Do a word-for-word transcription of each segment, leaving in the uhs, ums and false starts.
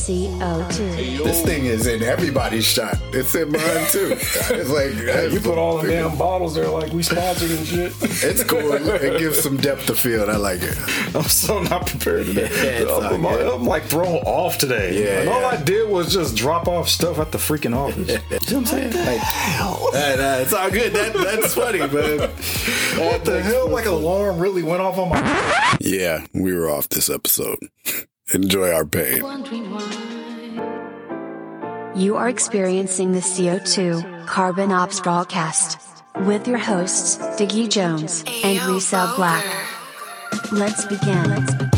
C O two. This thing is in everybody's shot. It's in mine too. It's like hey, you put all the damn bottles there like we sponsored and shit. It's cool. It gives some depth to field. I like it. I'm so not prepared today. Yeah, I'm, I'm, I'm like thrown off today. Yeah, and all yeah. I did was just drop off stuff at the freaking office. You know what I'm saying? Like, hell? Nah, nah, it's all good. That, that's funny, man. What the hell? Like an alarm really went off on my... Yeah, we were off this episode. Enjoy our pain. You are experiencing the C O two Carbon Ops broadcast with your hosts, Diggy Jones and Resell Black. Let's begin. Let's begin.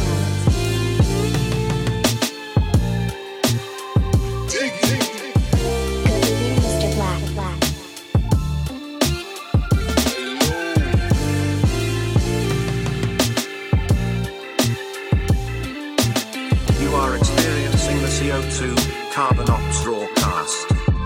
C O two Carbon Ops broadcast.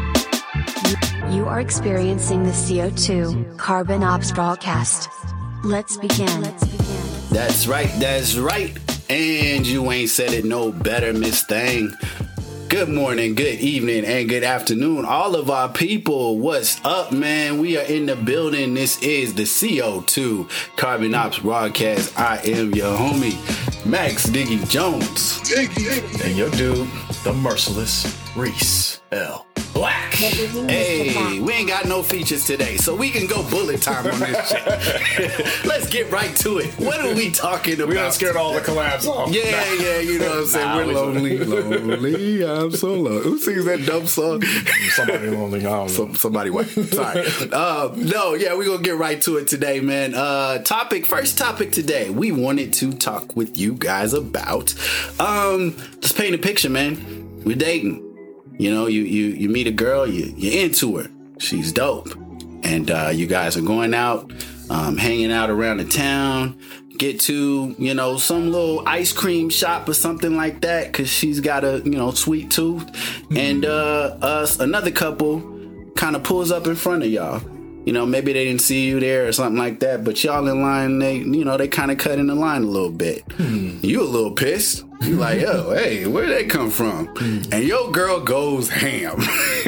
You are experiencing the C O two Carbon Ops broadcast. Let's begin. Let's begin. That's right. That's right. And you ain't said it no better, Miss Thang. Good morning, good evening, and good afternoon, all of our people. What's up, man? We are in the building. This is the C O two Carbon Ops broadcast. I am your homie, Max Diggy Jones. Diggy. And your dude, the merciless Reese L. Black. Hey, we ain't got no features today, so we can go bullet time on this shit. Let's get right to it. What are we talking about? We done scared all the collabs off. Yeah, yeah, you know what I'm saying? Nah, We're we lonely, lonely, I'm so lonely. Who sings that dumb song? Somebody lonely, I don't know. Some, somebody white. Sorry. uh, no, yeah, we're going to get right to it today, man. Uh, topic, first topic today, we wanted to talk with you guys about, um, just paint a picture, man. We're dating. You know, you, you, you meet a girl, you, you're into her. She's dope. And uh, you guys are going out, um, hanging out around the town, get to, you know, some little ice cream shop or something like that because she's got a, you know, sweet tooth. Mm-hmm. And uh, us, another couple kind of pulls up in front of y'all. You know, maybe they didn't see you there or something like that, but y'all in line, they, you know, they kind of cut in the line a little bit. Hmm. You a little pissed. You like, yo, hey, where did they come from? Hmm. And your girl goes ham.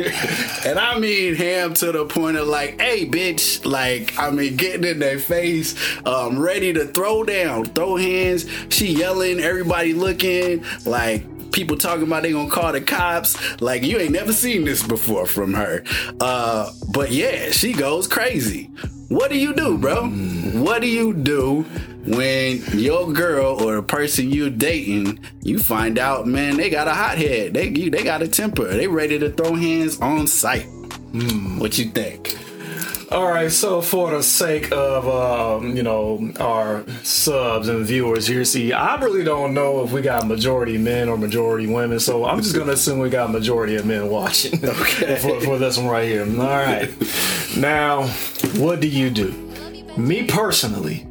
And I mean ham to the point of like, hey, bitch, like, I mean, getting in their face, um, ready to throw down, throw hands. She yelling, everybody looking, like, people talking about they gonna call the cops. Like, you ain't never seen this before from her. Uh, but yeah, she goes crazy. What do you do, bro? Mm. What do you do when your girl or the person you're dating, you find out, man, they got a hothead. They they got a temper. They ready to throw hands on sight. Mm. What you think? All right, so for the sake of, um, you know, our subs and viewers here, see, I really don't know if we got majority men or majority women, so I'm just going to assume we got majority of men watching okay. for, for this one right here. All right. Now, what do you do? Me personally,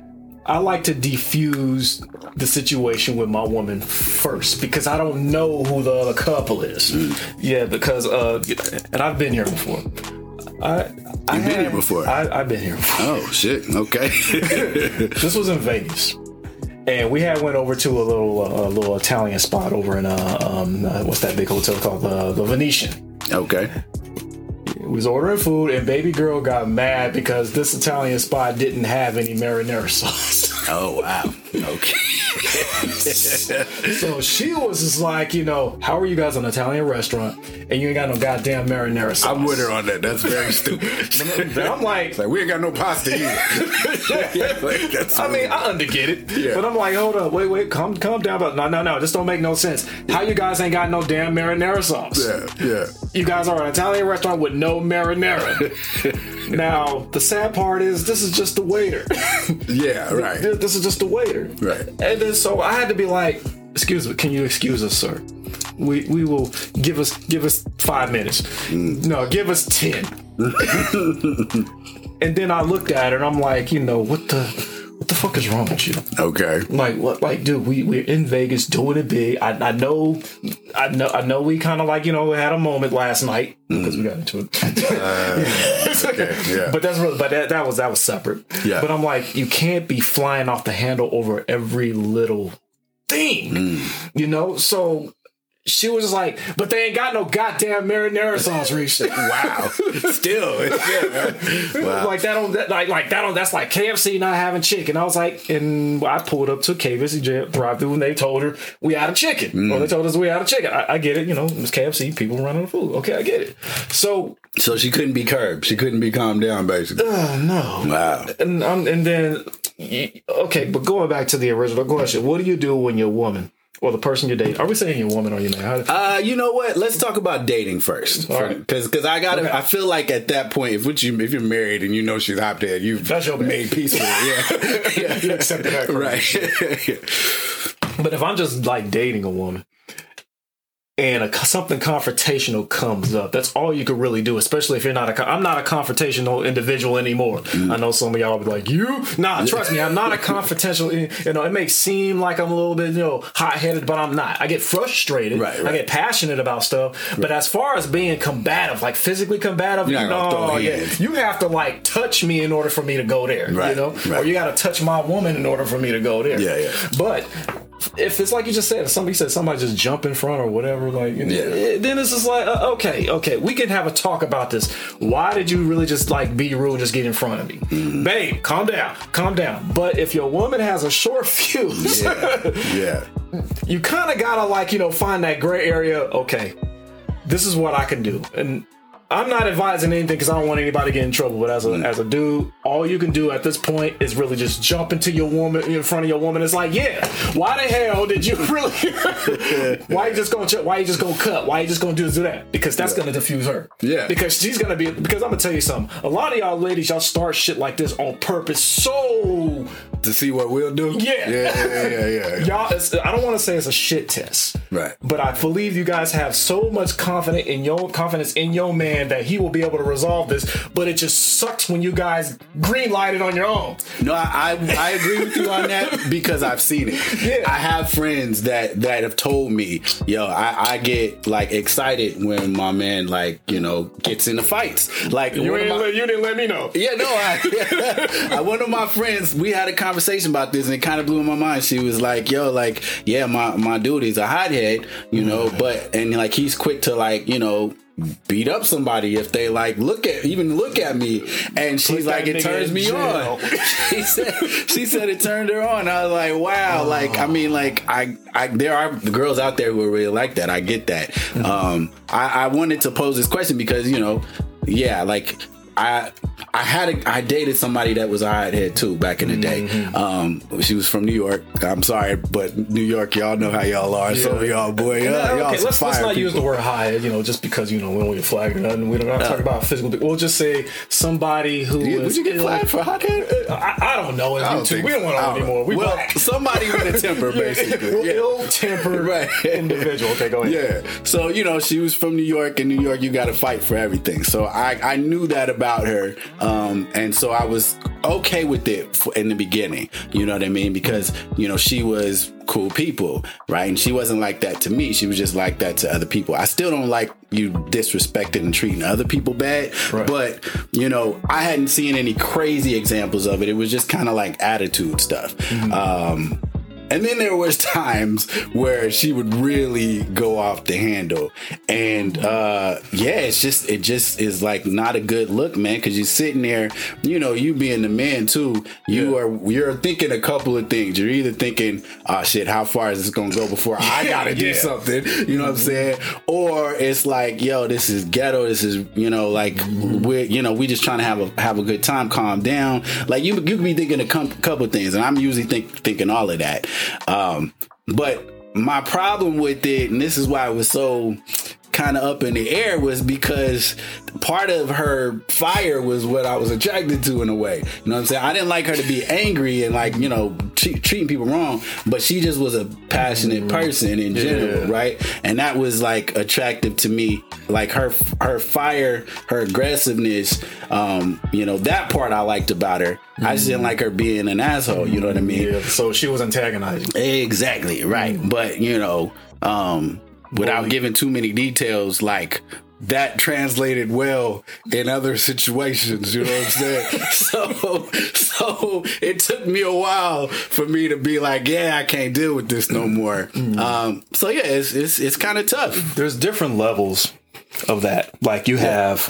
I like to defuse the situation with my woman first because I don't know who the other couple is. Yeah, because, uh, and I've been here before. I, I You've had, been here before? I, I've been here before. Oh, shit. Okay. This was in Vegas. And we had went over to a little uh, a little Italian spot over in, uh, um, uh, what's that big hotel called? Uh, the Venetian. Okay. We was ordering food, and baby girl got mad because this Italian spot didn't have any marinara sauce. Oh, wow. Okay. So she was just like, you know, how are you guys an Italian restaurant and you ain't got no goddamn marinara sauce? I'm with her on that. That's very stupid. I'm like, like, we ain't got no pasta either. Like, that's I mean, I underget it, yeah. But I'm like, hold up, wait, wait, calm, calm down. But no, no, no, this don't make no sense. How you guys ain't got no damn marinara sauce? Yeah, yeah. You guys are an Italian restaurant with no marinara. Now, the sad part is this is just the waiter. Yeah, right. This is just the waiter. Right. And then so I had to be like, excuse me, can you excuse us, sir? We we will give us give us five minutes. Mm. No, give us ten. And then I looked at her and I'm like, you know, what the what the fuck is wrong with you? Okay. Like what like dude, we we're in Vegas doing it big. I I know I know I know we kinda like, you know, had a moment last night because mm. we got into it. uh, okay, yeah. But that's really but that, that was that was separate. Yeah. But I'm like, you can't be flying off the handle over every little thing. Mm. You know? So she was just like, but they ain't got no goddamn marinara sauce, Reese. Wow. Still. Yeah. Wow. Like that on that like like that on that's like K F C not having chicken. I was like, and I pulled up to K F C drive through and they told her we out of chicken. Mm. Or they told us we out of chicken. I, I get it, you know, it's K F C, people running the food. Okay, I get it. So So she couldn't be curbed. She couldn't be calmed down, basically. Oh no. Wow. And um, and then okay, but going back to the original question, what do you do when you're a woman? Or the person you date. Are we saying you're a woman or you're not? Uh, you know what? Let's talk about dating first. Because right. because I got okay. I feel like at that point, if you if you're married and you know she's hot dead, you've That's your made peace with her. Yeah. You accepted that. Right. But if I'm just like dating a woman and a, something confrontational comes up, that's all you could really do, especially if you're not a, I'm not a confrontational individual anymore. Mm. I know some of y'all will be like, you? Nah, trust me, I'm not a confrontational, you know, it may seem like I'm a little bit, you know, hot-headed, but I'm not. I get frustrated. Right, right. I get passionate about stuff. Right. But as far as being combative, like physically combative, you're not no, throw yeah, hands. you have to like touch me in order for me to go there, right, you know? Right. Or you got to touch my woman in order for me to go there. Yeah, yeah. But if it's like you just said, if somebody said somebody just jump in front or whatever, like, you know, yeah. then it's just like, uh, okay, okay, we can have a talk about this. Why did you really just like be rude and just get in front of me? Mm. Babe, calm down, calm down. But if your woman has a short fuse, yeah, yeah. you kind of gotta like, you know, find that gray area. Okay, this is what I can do. And I'm not advising anything because I don't want anybody to get in trouble. But as a mm. as a dude, all you can do at this point is really just jump into your woman in front of your woman. It's like, yeah, why the hell did you really? why you just gonna why you just gonna cut? Why you just gonna do do that? Because that's yeah. gonna diffuse her. Yeah. Because she's gonna be. Because I'm gonna tell you something. A lot of y'all ladies, y'all start shit like this on purpose. So to see what we'll do. Yeah. Yeah. Yeah. Yeah. yeah. Y'all, it's, I don't want to say it's a shit test. Right. But I believe you guys have so much confidence in your confidence in your man that he will be able to resolve this, but it just sucks when you guys green light it on your own. No, I, I I agree with you on that because I've seen it. Yeah. I have friends that that have told me, yo, I, I get like excited when my man like, you know, gets into fights. Like you, one ain't of my, let, you didn't let me know. Yeah, no, I, I one of my friends, we had a conversation about this and it kind of blew my mind. She was like, yo, like, yeah, my, my dude, he's a hothead, you know, but and like he's quick to like, you know, beat up somebody if they like look at even look at me, and she's Put like, it turns me on. she said she said it turned her on. I was like, wow. Oh. Like I mean, like I, I there are girls out there who are really like that. I get that. Mm-hmm. Um, I, I wanted to pose this question because you know, yeah, like I. I had a, I dated somebody that was a hothead too back in the day. Mm-hmm. Um, she was from New York. I'm sorry, but New York, y'all know how y'all are. Yeah. Some of y'all, boy, y'all, okay, y'all let's, let's not people. use the word hothead, you know, just because you know we don't get flagged or nothing. We don't uh, talk about physical. We'll just say somebody who yeah, was. Would you get flagged for hothead? I, I don't know. I don't think we don't want to know anymore. We well, black. Somebody with a temper, basically. yeah. Ill-tempered right. individual. Okay, go ahead. Yeah. So you know, she was from New York, and New York, you got to fight for everything. So I I knew that about her, um, and so I was okay with it in the beginning. You know what I mean? Because you know she was cool people, right? And she wasn't like that to me. She was just like that to other people. I still don't like you disrespecting and treating other people bad, right. But you know, I hadn't seen any crazy examples of it. It was just kind of like attitude stuff. Mm-hmm. Um, And then there was times where she would really go off the handle. And, uh, yeah, it's just, it just is like not a good look, man. Cause you're sitting there, you know, you being the man too, you yeah. are, you're thinking a couple of things. You're either thinking, oh shit, how far is this going to go before I got to yeah. do something? You know what I'm saying? Or it's like, yo, this is ghetto. This is, you know, like mm-hmm. we're, you know, we just trying to have a, have a good time, calm down. Like you, you could be thinking a com- couple of things. And I'm usually think, thinking all of that. Um, but my problem with it, and this is why it was so kind of up in the air, was because part of her fire was what I was attracted to in a way. You know what I'm saying? I didn't like her to be angry and like, you know, tre- treating people wrong, but she just was a passionate person in general, yeah. right? And that was like attractive to me. Like her, her fire, her aggressiveness, um, you know, that part I liked about her. Mm-hmm. I just didn't like her being an asshole, you know what I mean? Yeah, so she was antagonizing. Exactly, right. Mm-hmm. But, you know, um, without Bully. giving too many details, like that translated well in other situations, you know what I'm saying? so so it took me a while for me to be like, yeah, I can't deal with this no more. Mm. Um, so yeah, it's it's, it's kind of tough. There's different levels of that. Like you have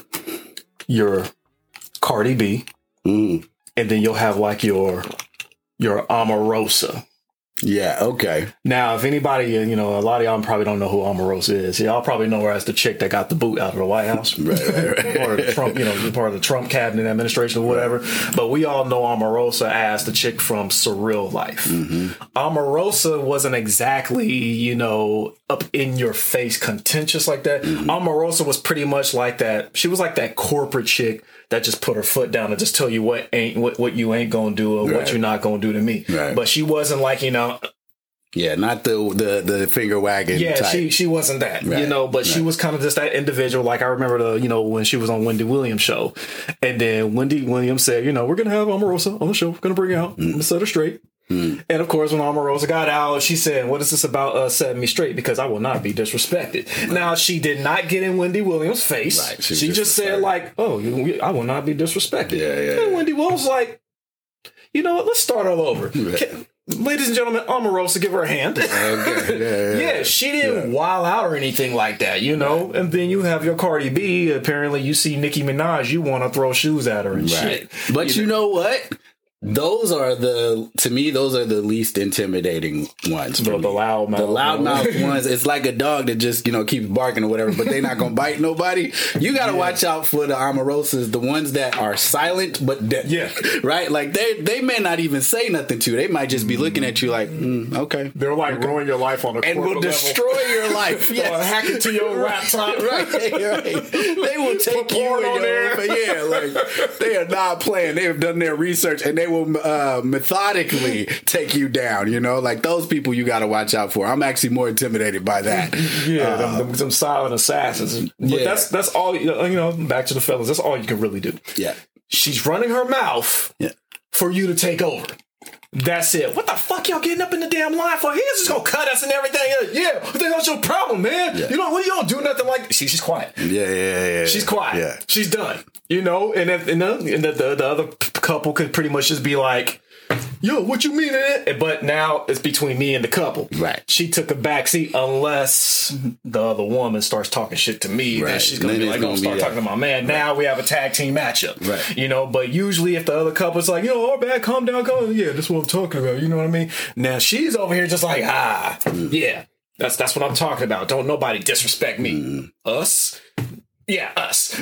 your Cardi B, mm. and then you'll have like your your Omarosa. Yeah, okay. Now, if anybody, you know, a lot of y'all probably don't know who Omarosa is. Y'all probably know her as the chick that got the boot out of the White House. Right, right, right. Part of the Trump, you know, part of the Trump cabinet administration or whatever. But we all know Omarosa as the chick from Surreal Life. Mm-hmm. Omarosa wasn't exactly, you know, up in your face contentious like that. Mm-hmm. Omarosa was pretty much like that. She was like that corporate chick that just put her foot down and just tell you what ain't what, what you ain't gonna do or right. what you're not gonna do to me. Right. But she wasn't like, you know, yeah, not the the, the finger wagging. Yeah, type. she she wasn't that, right. you know, but right. she was kind of just that individual. Like I remember the, you know, when she was on Wendy Williams' show, and then Wendy Williams said, you know, we're gonna have Omarosa on the show. We're gonna bring her out. Mm. I'm gonna set her straight. Mm. And of course, when Omarosa got out, she said, what is this about uh, setting me straight? Because I will not be disrespected. Right. Now, she did not get in Wendy Williams' face. Right. She, she just said, like, oh, you, I will not be disrespected. Yeah, yeah, and yeah. Wendy Williams was like, you know what? Let's start all over. Right. Can, ladies and gentlemen, Omarosa, give her a hand. Okay. Yeah, yeah, yeah, she didn't yeah. wild out or anything like that, you know? Right. And then you have your Cardi B. Apparently, you see Nicki Minaj, you want to throw shoes at her and right. shit. But you, you know, know what? Those are the, to me, those are the least intimidating ones. The, the loud mouth. The loud mouth ones. It's like a dog that just, you know, keeps barking or whatever, but they're not going to bite nobody. You got to yeah. watch out for the Omarosas, the ones that are silent but dead. Yeah. Right? Like, they they may not even say nothing to you. They might just be looking at you like, mm, okay. They're like okay. ruin your life on a and will destroy level. your life. Yes. Or hack it to your laptop. Right, right. They will take you in your there. Yeah, like, they are not playing. They have done their research and they will uh, methodically take you down, you know? Like, those people you got to watch out for. I'm actually more intimidated by that. Yeah, uh, them, them, them silent assassins. But yeah. that's that's all, you know, back to the fellas, that's all you can really do. Yeah. She's running her mouth yeah. for you to take over. That's it. What the fuck y'all getting up in the damn line for? He's just gonna cut us and everything. Yeah, what the hell's your problem, man? Yeah. You know, you don't do nothing like this. See, she's quiet. Yeah, yeah, yeah. She's quiet. Yeah. She's done. You know, and, if, and, the, and the, the, the other couple could pretty much just be like, yo, what you mean? But now it's between me and the couple. Right. She took a back seat unless the other woman starts talking shit to me. Right. Then she's going to be like, gonna start talking to my man. Right. Now we have a tag team matchup. Right. You know, but usually if the other couple's like, yo, all bad, calm down, calm down. Yeah, that's what I'm talking about. You know what I mean? Now she's over here just like, ah, mm. yeah, that's that's what I'm talking about. Don't nobody disrespect me. Mm. Us? Yeah, us.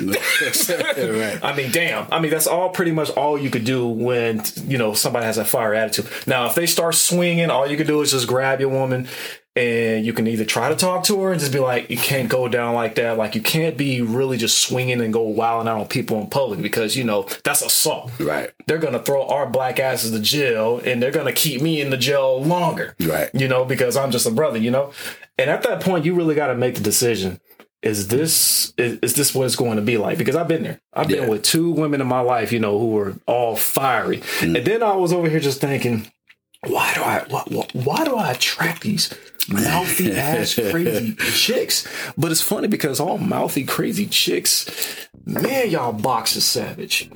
Right. I mean, damn. I mean, that's all pretty much all you could do when, you know, somebody has a fire attitude. Now, if they start swinging, all you can do is just grab your woman and you can either try to talk to her and just be like, you can't go down like that. Like, you can't be really just swinging and go wilding out on people in public because, you know, that's assault. Right. They're going to throw our black asses to jail and they're going to keep me in the jail longer. Right. You know, because I'm just a brother, you know? And at that point, you really got to make the decision. Is this is, is this what it's going to be like? Because I've been there. I've been yeah. with two women in my life, you know, who were all fiery. Mm. And then I was over here just thinking, why do I why, why do I attract these mouthy ass crazy chicks? But it's funny because all mouthy crazy chicks, man, y'all box is savage.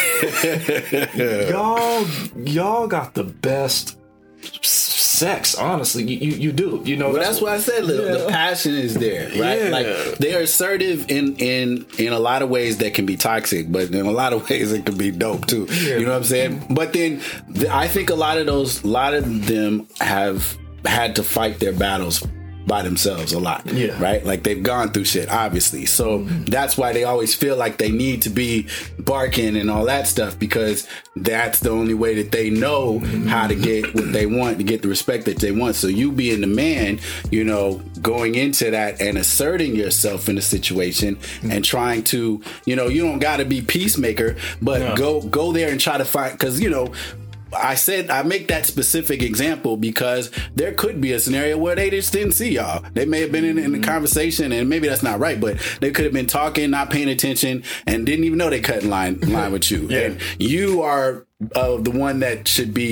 y'all y'all got the best sex, honestly. You, you you do, you know. Well, that's, that's why I said the, yeah. the passion is there, right? Yeah. Like, they're assertive in in in a lot of ways that can be toxic, but in a lot of ways it can be dope too. Yeah. You know what I'm saying? But then the, I think a lot of those, a lot of them have had to fight their battles by themselves a lot, yeah. right? Like, they've gone through shit, obviously. So mm-hmm. that's why they always feel like they need to be barking and all that stuff, because that's the only way that they know mm-hmm. how to get what they want, to get the respect that they want. So you being the man, you know, going into that and asserting yourself in a situation mm-hmm. and trying to, you know, you don't got to be peacemaker, but no. go go there and try to find, because, you know, I said I make that specific example because there could be a scenario where they just didn't see y'all. They may have been in, in the conversation, and maybe that's not right, but they could have been talking, not paying attention, and didn't even know they cut in line line with you. Yeah. And you are uh, the one that should be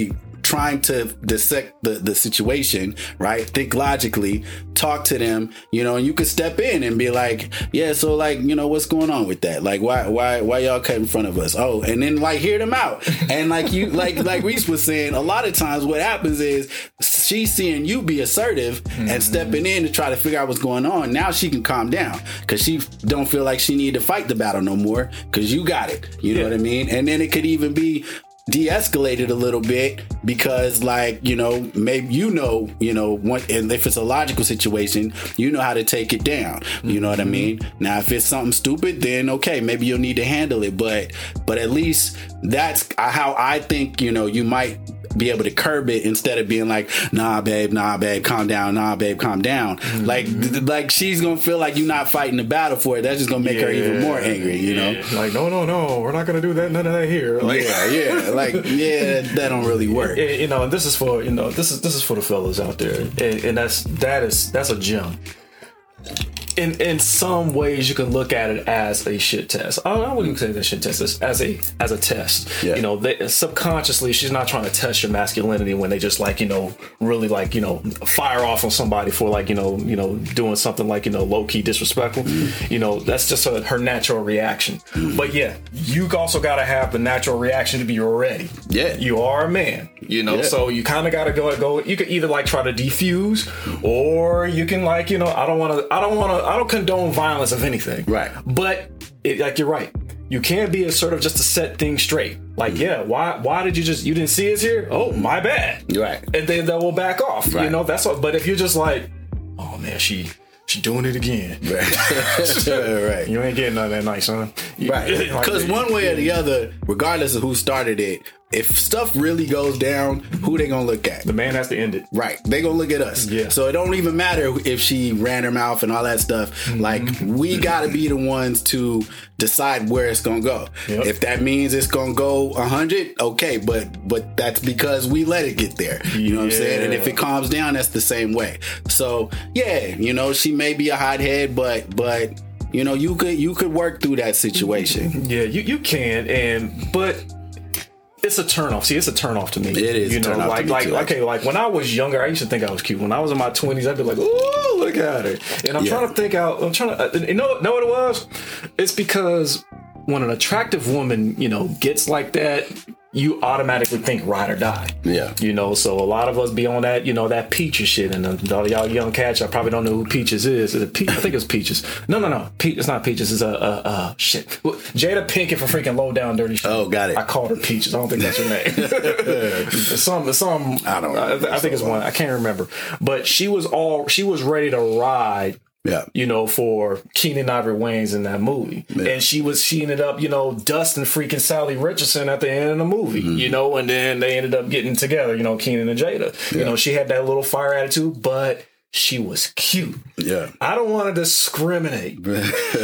trying to dissect the, the situation, right? Think logically, talk to them, you know, and you could step in and be like, yeah, so like, you know, what's going on with that? Like, why, why, why y'all cut in front of us? Oh, and then like hear them out. And like you, like, like Reese was saying, a lot of times what happens is she's seeing you be assertive mm-hmm. and stepping in to try to figure out what's going on. Now she can calm down because she don't feel like she need to fight the battle no more because you got it. You know yeah. what I mean? And then it could even be de-escalated a little bit because like, you know, maybe you know, you know, one, and if it's a logical situation, you know how to take it down. You know what I mean? Now, if it's something stupid, then okay, maybe you'll need to handle it. But, but at least that's how I think, you know, you might be able to curb it instead of being like, nah, babe, nah, babe, calm down, nah, babe, calm down. Mm-hmm. Like, th- like she's gonna feel like you're not fighting the battle for it. That's just gonna make yeah, her even more angry, you know? Yeah. Like, no, no, no, we're not gonna do that, none of that here. Like, yeah, yeah, like, yeah, that don't really work. Yeah, you know, and this is for, you know, this is this is for the fellas out there, and, and that's that is that's a gem. In in some ways, you can look at it as a shit test. I, I wouldn't say that shit test as, as a as a test. Yeah. You know, they, subconsciously, she's not trying to test your masculinity when they just like you know really like you know fire off on somebody for like you know you know doing something like you know low key disrespectful. Mm. You know, that's just a, her natural reaction. Mm. But yeah, you also got to have the natural reaction to be ready. Yeah, you are a man. You know, yeah. so you kind of got to go go. You can either like try to defuse, or you can like you know I don't want to I don't want to. I don't condone violence of anything. Right. But it, like you're right. You can't be assertive just to set things straight. Like, yeah, why why did you just you didn't see us here? Oh, my bad. Right. And then that will back off. Right. You know, that's all. But if you're just like, oh man, she she doing it again. Right. Right. You ain't getting none of that nice, son. You, right. Because like, one way or the other, regardless of who started it, if stuff really goes down, who they gonna look at? The man has to end it. Right. They gonna look at us. Yeah. So it don't even matter if she ran her mouth and all that stuff. Mm-hmm. Like, we gotta be the ones to decide where it's gonna go. Yep. If that means it's gonna go one hundred, okay, but but that's because we let it get there. You know what yeah. I'm saying? And if it calms down, that's the same way. So yeah, you know, she may be a hothead, but but you know, you could you could work through that situation. Yeah, you, you can, and but it's a turnoff. See, it's a turnoff to me. It is. You know, like, like, too. okay, like when I was younger, I used to think I was cute. When I was in my twenties, I'd be like, "Ooh, look at her!" And I'm yeah. trying to think out. I'm trying to, you know, know what it was? It's because when an attractive woman, you know, gets like that, you automatically think ride or die. Yeah. You know, so a lot of us be on that, you know, that Peaches shit. And uh, all y'all young cats, I probably don't know who Peaches is. Is it Pe- I think it's Peaches. No, no, no. Pe- it's not Peaches. It's a, uh, uh, shit. Well, Jada Pinkett for freaking Low Down Dirty Shit. Oh, got it. I called her Peaches. I don't think that's her name. some, some, I don't know. I, I think it's one. I can't remember. But she was all, she was ready to ride. Yeah, you know, for Keenen Ivory Wayans in that movie, yeah. and she was she ended up, you know, dusting freaking Sally Richardson at the end of the movie, mm-hmm. you know, and then they ended up getting together, you know, Keenen and Jada. Yeah. You know, she had that little fire attitude, but she was cute. Yeah, I don't want to discriminate, but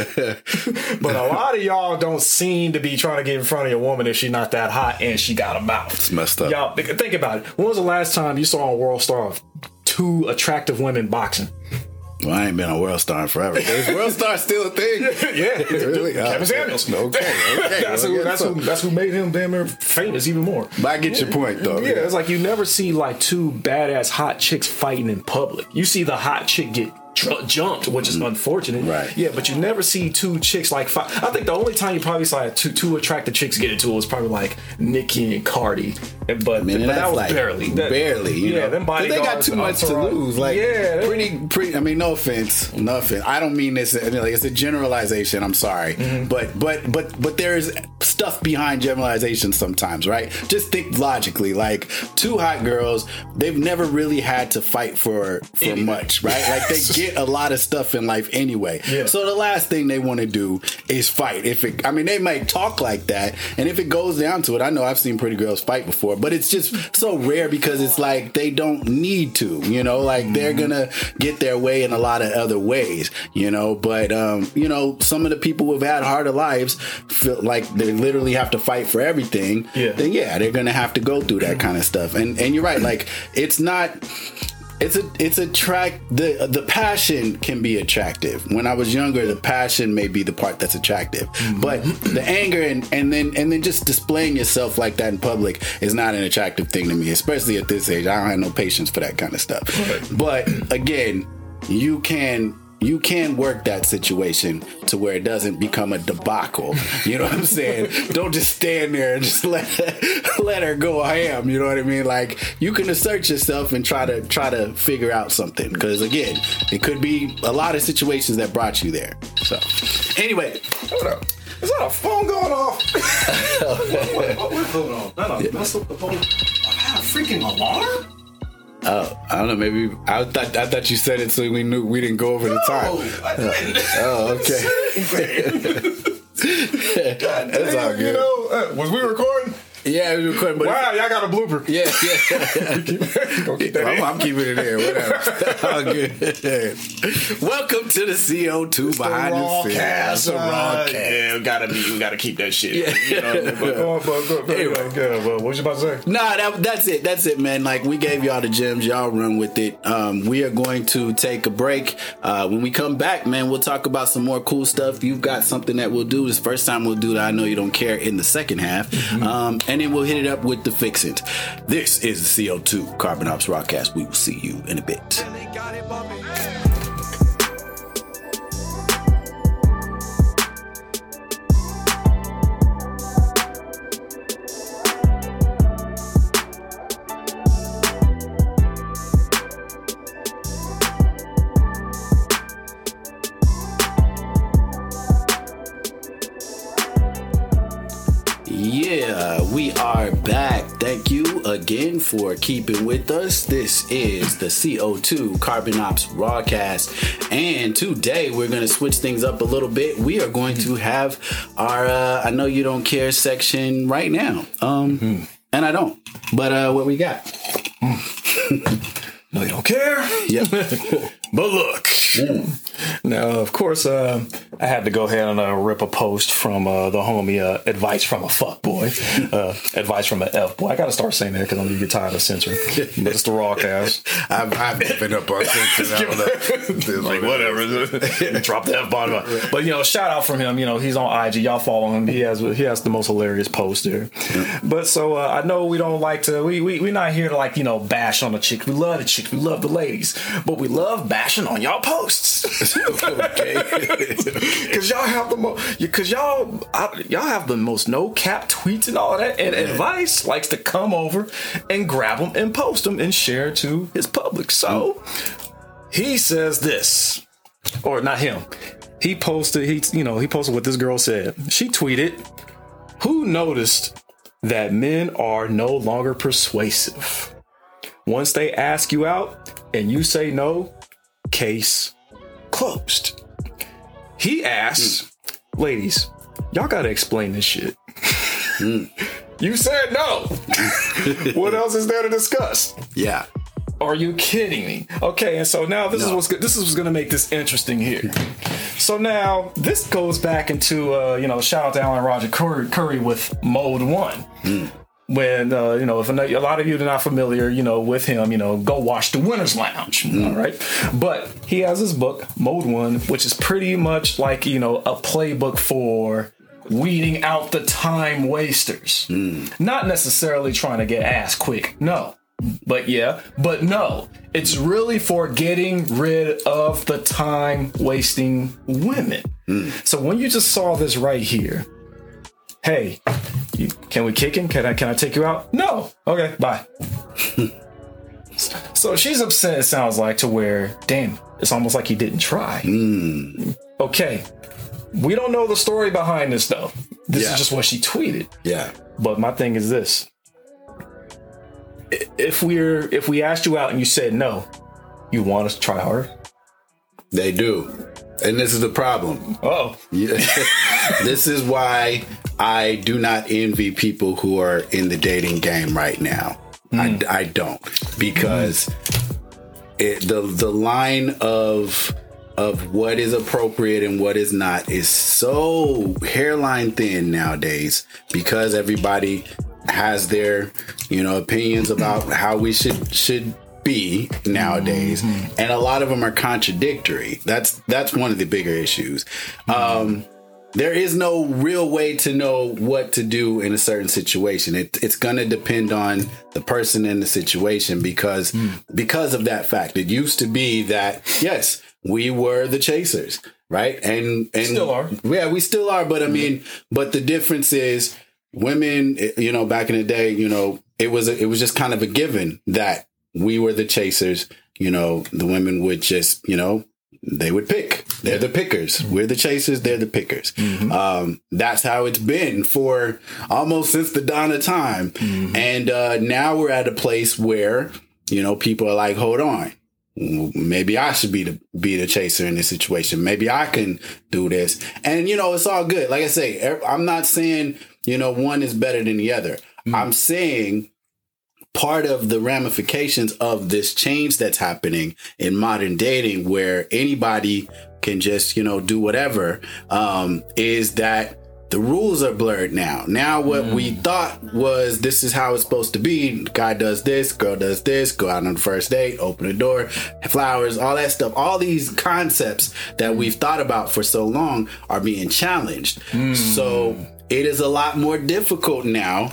a lot of y'all don't seem to be trying to get in front of your woman if she's not that hot and she got a mouth. It's messed up. Y'all think about it. When was the last time you saw on World Star of two attractive women boxing? Well, I ain't been a World Star in forever. Is World Star still a thing? Yeah, really? Kevin Samuels. Okay, okay. that's, well, who, that's, who, that's who made him damn near famous even more. But I get your point, though. Yeah, it's like you never see like two badass hot chicks fighting in public. You see the hot chick get Dr- jumped, which is unfortunate. Right. Yeah, but you never see two chicks like fight. I think the only time you probably saw two two attractive chicks get into it was probably like Nicki and Cardi. But, I mean, but that was like barely. That, barely. You yeah, know? them bodyguards. They got too much to lose. Like, yeah, pretty, pretty. I mean, no offense, no offense. I don't mean this. I mean, like, it's a generalization. I'm sorry, mm-hmm. but but but but there's stuff behind generalizations sometimes, right? Just think logically. Like, two hot girls, they've never really had to fight for for Anything. much, right? Like, they get a lot of stuff in life anyway. Yeah. So the last thing they want to do is fight. If it, I mean, they might talk like that, and if it goes down to it, I know I've seen pretty girls fight before, but it's just so rare because it's like they don't need to, you know, like mm-hmm. they're gonna get their way in a lot of other ways, you know. But um, you know, some of the people who've had harder lives feel like they literally have to fight for everything. Yeah. Then yeah, they're gonna have to go through that kind of stuff. And and you're right, like it's not. It's a it's attract the the passion can be attractive. When I was younger, the passion may be the part that's attractive, mm-hmm. but the anger and, and then and then just displaying yourself like that in public is not an attractive thing to me, especially at this age. I don't have no patience for that kind of stuff. Right. But again, you can. You can work that situation to where it doesn't become a debacle. You know what I'm saying? Don't just stand there and just let let her go ham. You know what I mean? Like, you can assert yourself and try to try to figure out something. Because again, it could be a lot of situations that brought you there. So, anyway, hold up. Is that a phone going off? what, what, what, what's going on? No, no, yeah. Mess up the phone. I had a freaking alarm? Oh, I don't know. Maybe I thought I thought you said it so we knew we didn't go over no, the time. I didn't. Oh, okay. That's all good. You know, uh, was we recording? Yeah, we were recording. But wow, y'all got a blooper. Yeah, yeah. keep that I'm, I'm keeping it in. Whatever. All good. Welcome to the C O two it's behind the, the scenes. Cast, the raw cast. Yeah, we gotta be. We gotta keep that shit. Yeah. You know, but go on, but go, go, anyway, go, go, go. What you about to say? Nah, that, that's it. That's it, man. Like, we gave y'all the gems. Y'all run with it. Um, we are going to take a break. Uh, when we come back, man, we'll talk about some more cool stuff. You've got something that we'll do. This first time we'll do that. I know you don't care in the second half. Mm-hmm. Um, and then we'll hit it up with the fixins. This is the C O two Carbon Ops Rockcast. We will see you in a bit. Yeah, we are back. Thank you again for keeping with us. This is the C O two Carbon Ops Rawcast, and today we're going to switch things up a little bit. We are going to have our uh, I Know You Don't Care section right now. Um, mm-hmm. And I don't. But uh, what we got? No, you don't care? Yeah. But look. Mm. Now, of course, uh, I had to go ahead and uh, rip a post from uh, the homie, uh, Advice from a Fuck Boy. Uh, advice from an F Boy. I got to start saying that because I'm going to get tired of censoring. But it's the Rawcast. I've, I've been up on censoring. Like, whatever. Drop the F-bomb. But, you know, shout out from him. You know, he's on I G. Y'all follow him. He has he has the most hilarious post there. Mm. But so uh, I know we don't like to, we, we, we're not here to, like, you know, bash on the chicks. We love the chicks. We love the ladies. But we love bashing on y'all posts. Okay. Because y'all have the most, because y'all I, y'all have the most no cap tweets and all that, and yeah. Advice likes to come over and grab them and post them and share to his public. So mm. he says this, or not him. He posted. He you know he posted what this girl said. She tweeted, "Who noticed that men are no longer persuasive? Once they ask you out and you say no, case closed." He asks, mm. ladies, y'all gotta explain this shit. Mm. You said no. What else is there to discuss? Yeah. Are you kidding me? Okay, and so now this no. is what's this is what's gonna make this interesting here. So now this goes back into uh, you know, shout out to Alan Roger Curry, Curry with Mode One. Mm. When, uh, you know, if a lot of you are not familiar, you know, with him, you know, go watch The Winner's Lounge. Mm. All right. But he has his book, Mode One, which is pretty much like, you know, a playbook for weeding out the time wasters. Mm. Not necessarily trying to get ass quick. No. But yeah, but no. It's really for getting rid of the time wasting women. Mm. So when you just saw this right here, hey, you, can we kick him? Can I can I take you out? No. Okay, bye. So she's upset, it sounds like, to where, damn, it's almost like he didn't try. Mm. Okay. We don't know the story behind this, though. This yeah. is just what she tweeted. Yeah. But my thing is this. If we're if we asked you out and you said no, you want us to try harder? They do. And this is the problem. Oh. Yeah. This is why I do not envy people who are in the dating game right now. Mm. I, I don't. Because mm. it, the the line of of what is appropriate and what is not is so hairline thin nowadays, because everybody has their, you know, opinions about how we should should be nowadays, mm-hmm. and a lot of them are contradictory. That's that's one of the bigger issues. Mm-hmm. Um, there is no real way to know what to do in a certain situation. It, it's going to depend on the person and the situation because mm. because of that fact. It used to be that, yes, we were the chasers, right? And and still are. Yeah, we still are. But I mean, but the difference is women, you know, back in the day, you know, it was a, it was just kind of a given that we were the chasers. You know, the women would just, you know, they would pick. They're the pickers. Mm-hmm. We're the chasers. They're the pickers. Mm-hmm. Um, that's how it's been for almost since the dawn of time. Mm-hmm. And uh, now we're at a place where, you know, people are like, hold on. Maybe I should be the be the chaser in this situation. Maybe I can do this. And, you know, it's all good. Like I say, I'm not saying, you know, one is better than the other. Mm-hmm. I'm saying part of the ramifications of this change that's happening in modern dating where anybody can just, you know, do whatever, um, is that the rules are blurred now. Now what mm. we thought was this is how it's supposed to be. Guy does this, girl does this, go out on the first date, open the door, flowers, all that stuff. All these concepts that we've thought about for so long are being challenged. Mm. So it is a lot more difficult now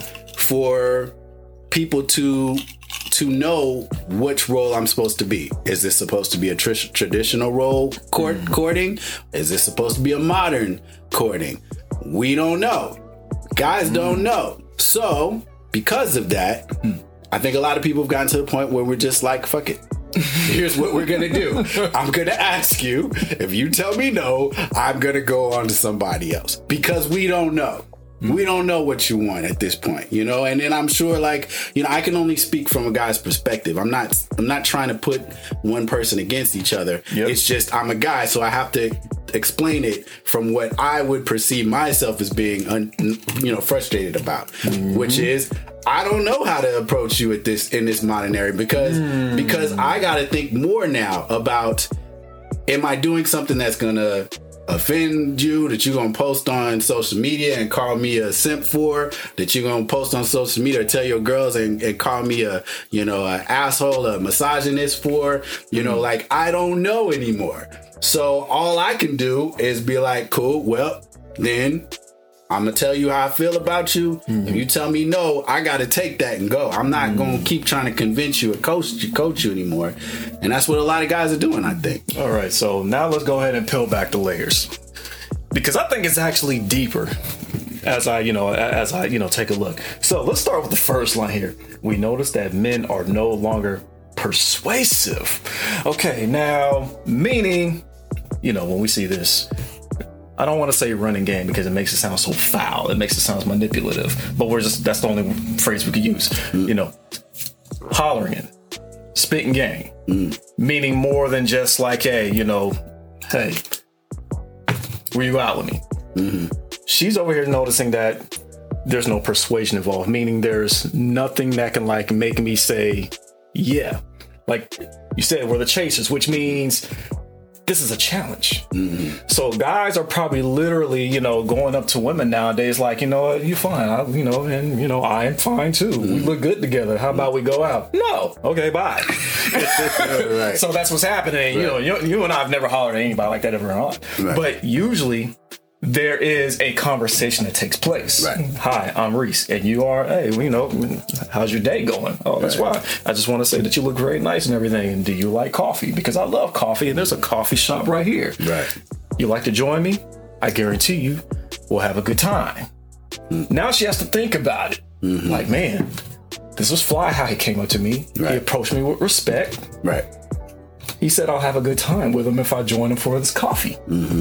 for people to to know which role I'm supposed to be. Is this supposed to be a tr- traditional role court mm. courting? Is this supposed to be a modern courting? We don't know. Guys mm. don't know. So because of that, mm. I think a lot of people have gotten to the point where we're just like, fuck it. Here's what we're gonna do. I'm gonna ask you. If you tell me no, I'm gonna go on to somebody else because we don't know. We don't know what you want at this point, you know, and then I'm sure like, you know, I can only speak from a guy's perspective. I'm not I'm not trying to put one person against each other. Yep. It's just I'm a guy, so I have to explain it from what I would perceive myself as being, un, you know, frustrated about, mm-hmm. which is I don't know how to approach you at this in this modern era because mm. because I got to think more now about, am I doing something that's going to offend you, that you're going to post on social media and call me a simp for, that you're going to post on social media or tell your girls and, and call me a, you know, an asshole, a misogynist for, you know, like, I don't know anymore. So all I can do is be like, cool, well, then I'm going to tell you how I feel about you. Mm-hmm. If you tell me no, I got to take that and go. I'm not mm-hmm. going to keep trying to convince you or coach you, coach you anymore. And that's what a lot of guys are doing, I think. All right. So now let's go ahead and peel back the layers, because I think it's actually deeper as I, you know, as I, you know, take a look. So let's start with the first line here. We notice that men are no longer persuasive. Okay. Now, meaning, you know, when we see this, I don't want to say running game because it makes it sound so foul. It makes it sound manipulative, but we're just, that's the only phrase we could use. Mm. You know, hollering, spitting game, mm. meaning more than just like, hey, you know, hey, were you out with me? Mm-hmm. She's over here noticing that there's no persuasion involved, meaning there's nothing that can like make me say, yeah. Like you said, we're the chasers, which means this is a challenge. Mm-hmm. So guys are probably literally, you know, going up to women nowadays like, you know what, you fine. I, you know, and, you know, I am fine too. Mm-hmm. We look good together. How about we go out? No. Okay, bye. Right. So that's what's happening. Right. You know, you, you and I have never hollered at anybody like that ever in our life. Right. But usually there is a conversation that takes place. Right. Hi, I'm Reese, and you are, hey, you know, how's your day going? Oh, that's right. why. I just want to say that you look very nice and everything. And do you like coffee? Because I love coffee, and there's a coffee shop right here. Right. You like to join me? I guarantee you we'll have a good time. Mm. Now she has to think about it. Mm-hmm. Like, man, this was fly how he came up to me. Right. He approached me with respect. Right. He said I'll have a good time with him if I join him for this coffee. Mm-hmm.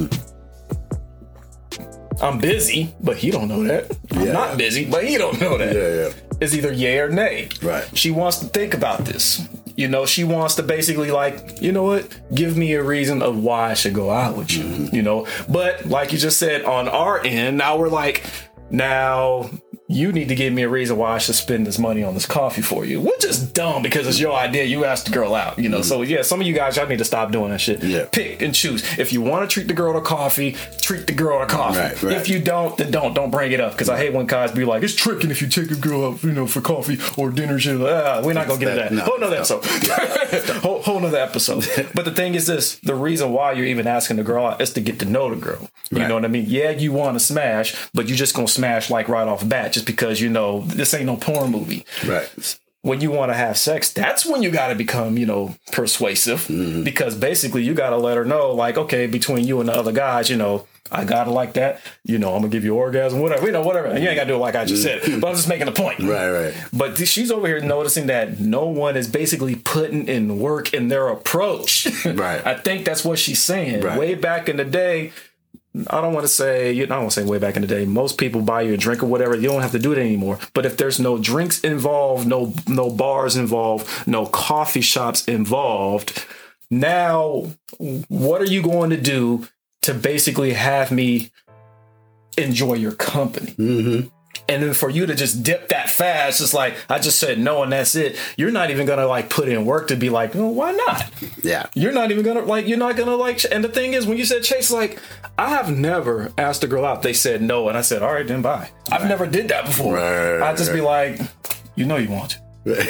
I'm busy, but he don't know that. I'm yeah. not busy, but he don't know that. Yeah, yeah. It's either yay or nay. Right. She wants to think about this. You know, she wants to basically like, you know what? Give me a reason of why I should go out with you. Mm-hmm. You know, but like you just said, on our end, now we're like, now you need to give me a reason why I should spend this money on this coffee for you, which is dumb because it's your idea. You asked the girl out, you know. Mm. So yeah, some of you guys, y'all need to stop doing that shit. Yeah. Pick and choose. If you want to treat the girl to coffee, treat the girl to coffee. Right, right. If you don't, then don't. Don't bring it up because I hate when guys be like, it's tricking if you take a girl out, you know, for coffee or dinner. Shit. Ah, we're not gonna get into that. No, whole nother no. episode. whole, whole nother episode. But the thing is this: the reason why you're even asking the girl out is to get to know the girl. You Right. know what I mean? Yeah, you want to smash, but you're just gonna smash like right off bat just because you know this ain't no porn movie. Right. When you want to have sex, that's when you got to become, you know, persuasive mm-hmm. because basically you got to let her know, like, okay, between you and the other guys, you know, I got it like that. You know, I'm gonna give you orgasm, whatever, you know, whatever. And you ain't got to do it like I just said, but I'm just making a point. Right, right. But th- she's over here noticing that no one is basically putting in work in their approach. Right. I think that's what she's saying. Right. Way back in the day, I don't want to say, I don't want to say way back in the day, most people buy you a drink or whatever. You don't have to do it anymore. But if there's no drinks involved, no no bars involved, no coffee shops involved, now what are you going to do to basically have me enjoy your company? Mm-hmm. And then for you to just dip that fast, it's like, I just said no and that's it. You're not even going to like put in work to be like, well, why not? Yeah. You're not even going to like, you're not going to like, and the thing is, when you said chase, like, I have never asked a girl out. They said no. And I said, all right, then bye. I've never did that before. Right, I'd just right. be like, you know, you want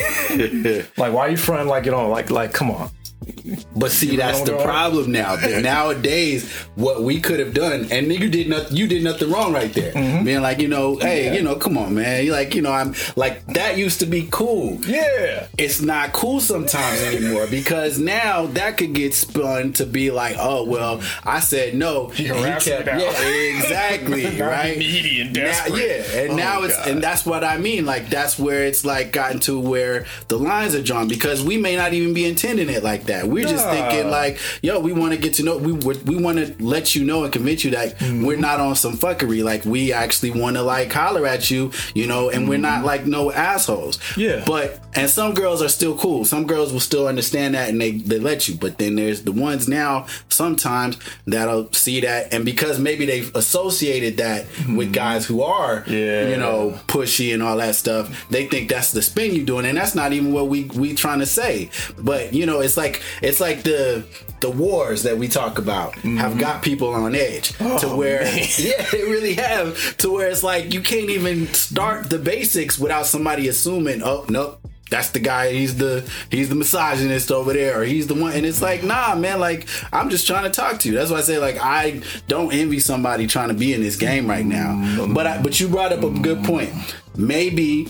to. Like, why are you fronting like you don't like, like, come on. But see, that's the problem now. That nowadays, what we could have done, and you did nothing. You did nothing wrong right there. Mm-hmm. Being like, you know, hey, yeah. you know, come on, man. You like, you know, I'm like that used to be cool. Yeah, it's not cool sometimes anymore because now that could get spun to be like, oh well, I said no. He harassed me now. Yeah, exactly. Right. Needy and now, desperate. yeah, and oh, now it's God. and that's what I mean. Like that's where it's like gotten to where the lines are drawn because we may not even be intending it like that. We're just nah. thinking like, yo, we want to get to know, we we want to let you know and convince you that mm-hmm. we're not on some fuckery. Like we actually want to like holler at you, you know, and mm-hmm. we're not like no assholes. Yeah. But and some girls are still cool. Some girls will still understand that and they they let you. But then there's the ones now sometimes that'll see that and because maybe they've associated that mm-hmm. with guys who are, yeah. you know, pushy and all that stuff. They think that's the spin you doing, and that's not even what we we trying to say. But you know, it's like it's like the the wars that we talk about mm-hmm. have got people on edge oh, to where man. yeah they really have to where it's like you can't even start the basics without somebody assuming oh nope that's the guy he's the he's the misogynist over there or he's the one and it's like nah man like I'm just trying to talk to you. That's why I say like I don't envy somebody trying to be in this game right now mm-hmm. but I, but you brought up a good point. Maybe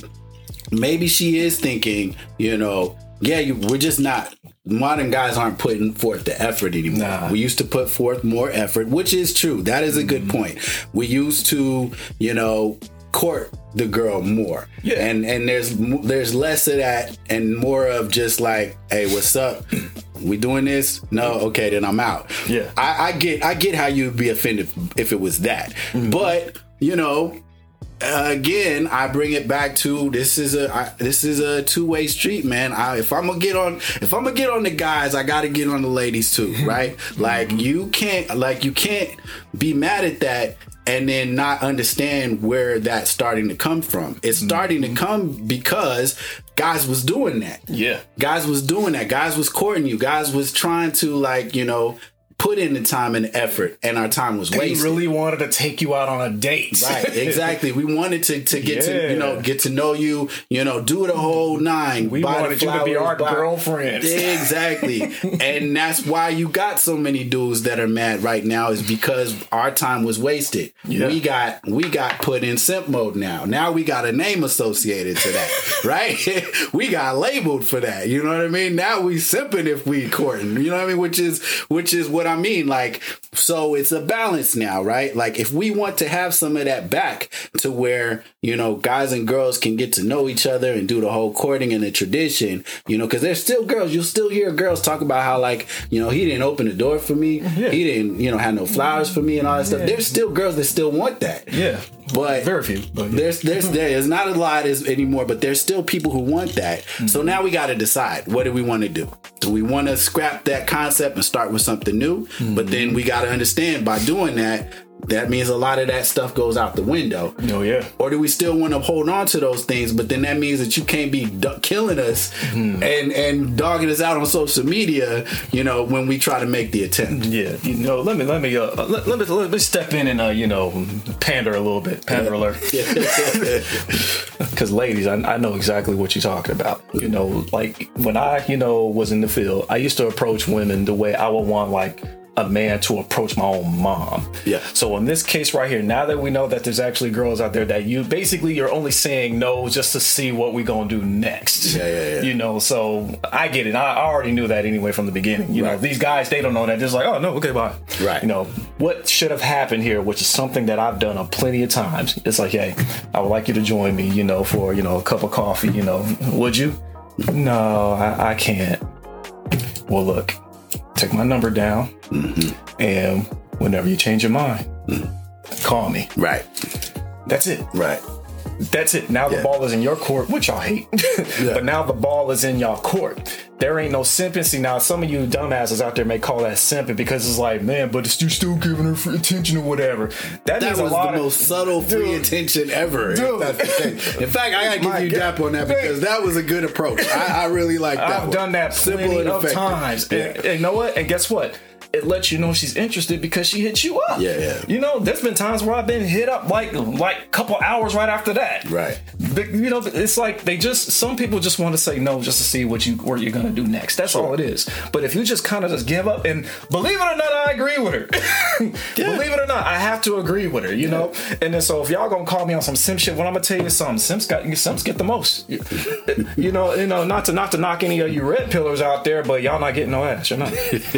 maybe she is thinking you know yeah you, we're just not modern guys aren't putting forth the effort anymore. Nah. We used to put forth more effort, which is true. That is a good mm-hmm. point. We used to, you know, court the girl more. Yeah. And and there's there's less of that and more of just like, hey, what's up? We doing this? No, okay, then I'm out. Yeah. I, I get I get how you'd be offended if it was that. Mm-hmm. But, you know, Uh, again, I bring it back to this is a I, this is a two way street, man. I, if I'm gonna get on, if I'm gonna get on the guys, I got to get on the ladies too, right? Like you can't, like you can't be mad at that and then not understand where that's starting to come from. It's starting to come because guys was doing that. Yeah, guys was doing that. Guys was courting you. Guys was trying to like you know. put in the time and effort, and our time was wasted. We really wanted to take you out on a date. Right, exactly. We wanted to, to get yeah. to, you know, get to know you, you know, do the whole nine. We wanted you to be our buy, girlfriend. Exactly. And that's why you got so many dudes that are mad right now is because our time was wasted. Yeah. We got we got put in simp mode now. Now we got a name associated to that, right? We got labeled for that. You know what I mean? Now we simping if we courting. You know what I mean? Which is which is what I mean, like, so it's a balance now, right? Like, if we want to have some of that back to where, you know, guys and girls can get to know each other and do the whole courting and the tradition, you know, because there's still girls, you'll still hear girls talk about how, like, you know, he didn't open the door for me. Yeah. He didn't, you know, have no flowers for me and all that stuff. Yeah. There's still girls that still want that. Yeah. But very few. But yeah. there's there's there's not a lot anymore, but there's still people who want that. Mm-hmm. So now we got to decide, what do we want to do? Do we want to scrap that concept and start with something new? Mm-hmm. But then we got to understand by doing that, that means a lot of that stuff goes out the window. Oh yeah. Or do we still want to hold on to those things? But then that means that you can't be d- killing us mm. and and dogging us out on social media, you know, when we try to make the attempt. Yeah, you know, let me let me uh, let, let me let me step in and uh, you know, pander a little bit, pander alert. Because ladies, I, I know exactly what you're talking about. You know, like when I you know was in the field, I used to approach women the way I would want like a man to approach my own mom. Yeah. So in this case right here, now that we know that there's actually girls out there that you basically you're only saying no just to see what we gonna do next. Yeah, yeah, yeah. You know, so I get it. I, I already knew that anyway from the beginning. You right. know, these guys, they don't know that. They're just like, oh no, okay, bye. Right. You know, what should have happened here, which is something that I've done a plenty of times. It's like, hey, I would like you to join me, you know, for, you know, a cup of coffee, you know. Would you? No, I, I can't. Well, look, take my number down. Mm-hmm. And whenever you change your mind, mm. call me. Right. That's it. Right. That's it. Now yeah. the ball is in your court, which y'all hate. yeah. But now the ball is in y'all court. There ain't no simping. See, now some of you dumbasses out there may call that simping because it's like, man, but it's, you're still giving her free attention or whatever. That, that was a lot the of, most subtle free dude, attention ever. Dude. That's the thing. In fact, I gotta give you a dap on that because that was a good approach. I, I really like that. I've one. done that Simple plenty and of effective. times. Yeah. And, and you know what? And guess what? It lets you know she's interested because she hit you up. Yeah, yeah. You know, there's been times where I've been hit up like like a couple hours right after that. Right. But, you know, it's like they just, some people just want to say no just to see what you, what you're going to do next. That's sure. all it is. But if you just kind of just give up, and believe it or not, I agree with her. yeah. Believe it or not, I have to agree with her, you yeah. know? And then so if y'all going to call me on some simp shit, well, I'm going to tell you something. Simps got, simps get the most. you know, you know, not to, not to knock any of you red pillars out there, but y'all not getting no ass. You're not.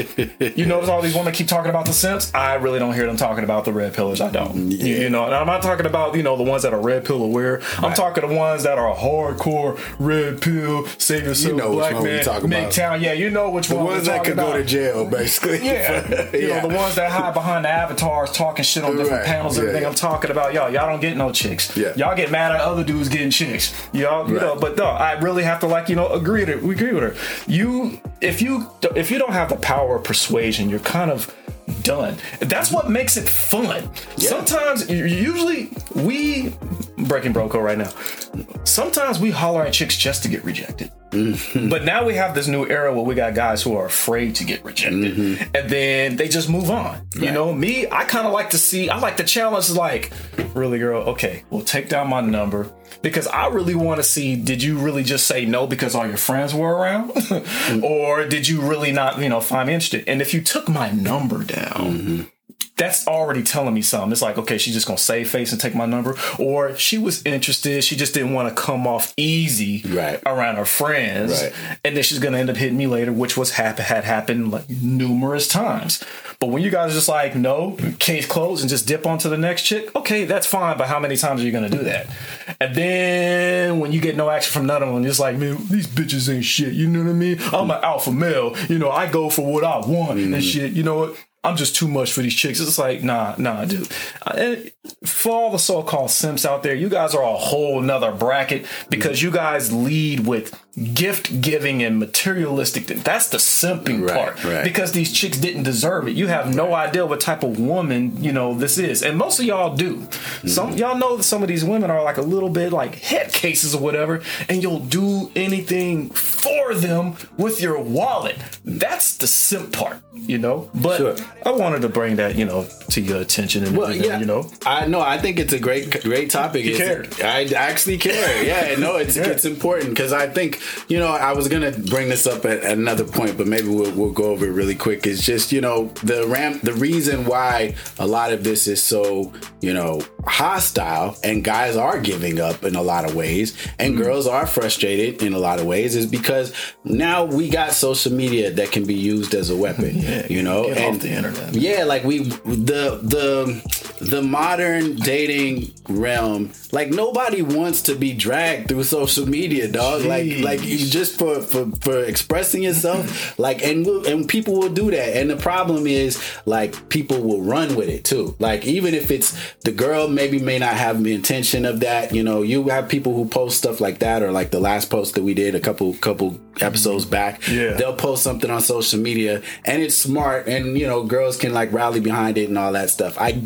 You notice all these women keep talking about the simps? I really don't hear them talking about the red pillars. I don't. Yeah. You, you know, and I'm not talking about, you know, the ones that are red pill aware. Right. I'm talking the ones that are hardcore red pill, save yourself, you know black man, MGTOW. Yeah, you know which the one. The ones that could about. go to jail, basically. Yeah. You yeah. know, the ones that hide behind the avatars talking shit on different right. panels and yeah, everything. Yeah. I'm talking about, y'all, y'all don't get no chicks. Yeah. Y'all get mad at other dudes getting chicks. Y'all, you right. know, but no, I really have to like, you know, agree with her. We agree with her. You, if you, if you don't have the power of persuasion, you're kind of done. That's what makes it fun. Yeah. Sometimes, usually, we breaking bro code right now. Sometimes we holler at chicks just to get rejected. Mm-hmm. But now we have this new era where we got guys who are afraid to get rejected, mm-hmm. and then they just move on. Right. You know, me, I kind of like to see. I like the challenge. Like, really, girl? Okay, well, take down my number. Because I really want to see, did you really just say no because all your friends were around? mm-hmm. Or did you really not, you know, find me interested? And if you took my number down, mm-hmm. that's already telling me something. It's like, okay, she's just going to save face and take my number. Or she was interested. She just didn't want to come off easy right. around her friends. Right. And then she's going to end up hitting me later, which was hap- had happened like numerous times. But when you guys are just like, no, case closed and just dip onto the next chick, okay, that's fine. But how many times are you going to do that? And then when you get no action from none of them, it's like, man, these bitches ain't shit. You know what I mean? I'm an alpha male. You know, I go for what I want mm-hmm. and shit. You know what? I'm just too much for these chicks. It's like, nah, nah, dude. And for all the so-called simps out there, you guys are a whole nother bracket because you guys lead with gift giving and materialistic. That's the simping right, part right. because these chicks didn't deserve it. You have no idea what type of woman, you know, this is. And most of y'all do. Mm-hmm. Some y'all know that some of these women are like a little bit like head cases or whatever, and you'll do anything for them with your wallet. That's the simp part, you know? But sure. I wanted to bring that, you know, to your attention and well, yeah. you know. I know. I think it's a great, great topic. You cared. I actually care. Yeah, no, it's yeah. it's important because I think, you know, I was gonna bring this up at, at another point, but maybe we'll, we'll go over it really quick. It's just, you know, the ram, the reason why a lot of this is so, you know, hostile and guys are giving up in a lot of ways and mm-hmm. girls are frustrated in a lot of ways is because now we got social media that can be used as a weapon. Yeah, you know, get and off the internet. Yeah, like we the the the modern dating realm, like nobody wants to be dragged through social media, dog. Jeez. Like like you just for, for for expressing yourself, like and we'll, and people will do that. And the problem is like people will run with it too. Like even if it's the girl maybe may not have the intention of that, you know, you have people who post stuff like that, or like the last post that we did a couple couple episodes back. Yeah. They'll post something on social media and it's smart and you know girls can like rally behind it and all that stuff. I get it.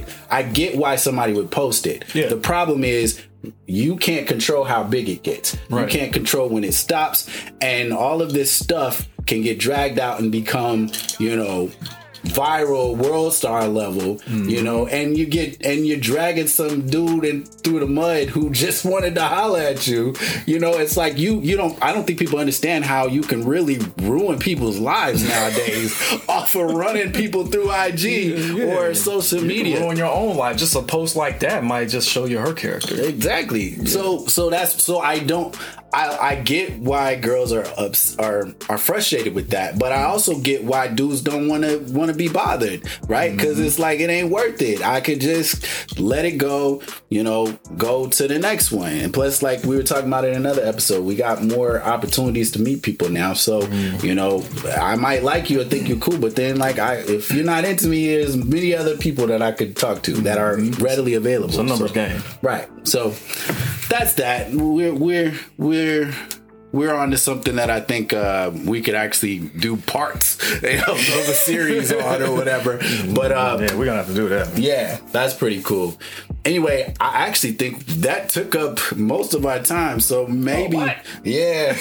it. I get why somebody would post it. Yeah. The problem is you can't control how big it gets. Right. You can't control when it stops, and all of this stuff can get dragged out and become, you know, viral world star level, mm-hmm. you know, and you get and you're dragging some dude in through the mud who just wanted to holler at you. You know, it's like you you don't I don't think people understand how you can really ruin people's lives nowadays off of running people through I G yeah, yeah. or social you media. Can ruin your own life. Just a post like that might just show you her character. Exactly. Yeah. So so that's so I don't I, I get why girls are ups, are are frustrated with that, but I also get why dudes don't want to want to be bothered, right? Because mm-hmm. it's like it ain't worth it. I could just let it go, you know, go to the next one. And plus, like we were talking about in another episode, we got more opportunities to meet people now. So mm-hmm. you know, I might like you or think you're cool, but then like I, if you're not into me, there's many other people that I could talk to that are mm-hmm. readily available. It's a numbers so, game, right? So that's that. We're we're we're We're, we're on to something that I think uh, we could actually do parts you know, of a series on or whatever. But uh, yeah, we're gonna have to do that. Yeah, that's pretty cool. Anyway, I actually think that took up most of our time. So maybe, oh, yeah.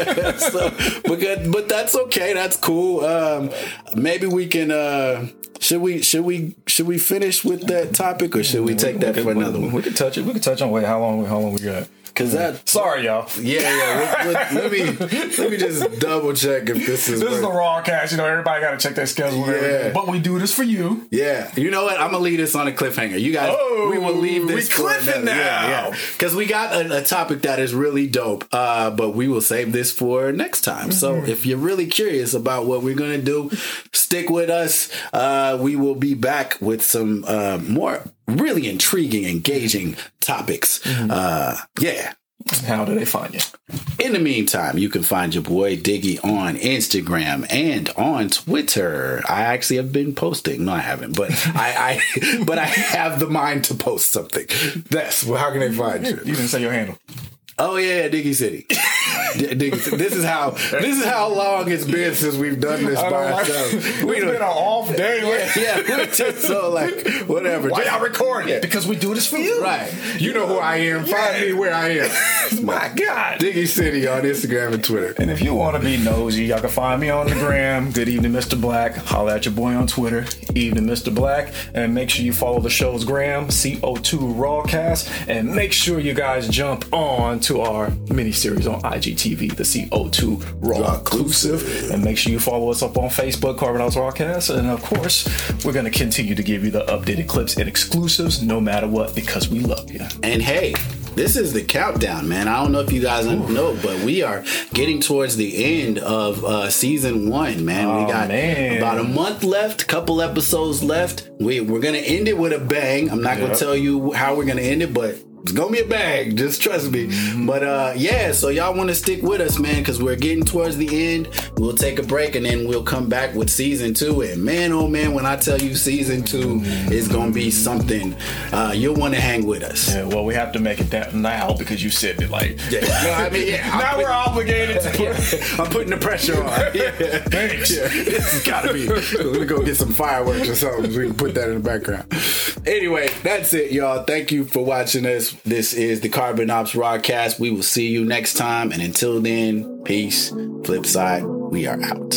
so, but but that's okay. That's cool. Um, maybe we can. Uh, Should we should we should we finish with that topic or should we take that we for could, another we, one? We could touch it. We could touch on wait how long how long we got. Cause that sorry y'all. Yeah, yeah. Let, let, let me let me just double check if this is this work. is the raw cast. You know, everybody got to check their schedule. And everything. But we do this for you. Yeah. You know what? I'm gonna leave this on a cliffhanger. You guys, oh, we will leave this. We cliffing now. Yeah, yeah. Because we got a, a topic that is really dope. Uh, but we will save this for next time. Mm-hmm. So if you're really curious about what we're gonna do, stick with us. Uh, we will be back with some uh, more really intriguing, engaging topics. Mm-hmm. Uh, yeah. How do they find you? In the meantime, you can find your boy Diggy on Instagram and on Twitter. I actually have been posting. No, I haven't, but I, I but I have the mind to post something. That's well, how can they find you? You didn't say your handle. Oh yeah, Diggy City. Diggy City. This is how this is how long it's been since we've done this by ourselves. It's been an off day. Yeah, yeah. We're just so like whatever. Why just, y'all recording? Yeah. Because we do this for you. Right. You know who I am. Find me where I am. My God. Diggy City on Instagram and Twitter. And if you want to be nosy, y'all can find me on the gram. Good evening, Mister Black. Holla at your boy on Twitter. Evening, Mister Black. And make sure you follow the show's gram, C O two Rawcast. And make sure you guys jump on to our mini-series on I G T V, the C O two Rawclusive. And make sure you follow us up on Facebook, Carbon Ops Rawcast. And of course, we're going to continue to give you the updated clips and exclusives no matter what, because we love you. And hey, this is the countdown, man. I don't know if you guys Ooh. know, but we are getting towards the end of uh, season one, man. Oh, we got man. about a month left, couple episodes left. We, we're going to end it with a bang. I'm not yep. going to tell you how we're going to end it, but it's gonna be a bang, just trust me. Mm-hmm. But uh yeah, so y'all want to stick with us, man, because we're getting towards the end. We'll take a break and then we'll come back with season two. And man, oh man, when I tell you season two mm-hmm. is gonna be something, uh you'll want to hang with us. Yeah, well, we have to make it that now because you said it like yeah. No, I mean yeah. now put, we're obligated to yeah, I'm putting the pressure on. Yeah. Thanks. Yeah. This has gotta be. Let me go get some fireworks or something so we can put that in the background. Anyway, that's it, y'all. Thank you for watching us. This is the Carbon Ops Rawcast. We will see you next time. And until then, peace. Flip side, we are out.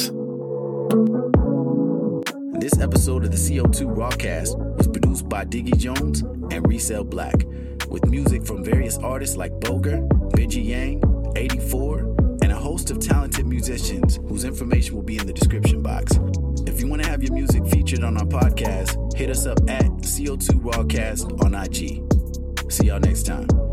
This episode of the C O two Rawcast was produced by Diggy Jones and Resell Black, with music from various artists like Boger, Benji Yang, eighty-four, and a host of talented musicians whose information will be in the description box. If you want to have your music featured on our podcast, hit us up at C O two Rawcast on I G. See y'all next time.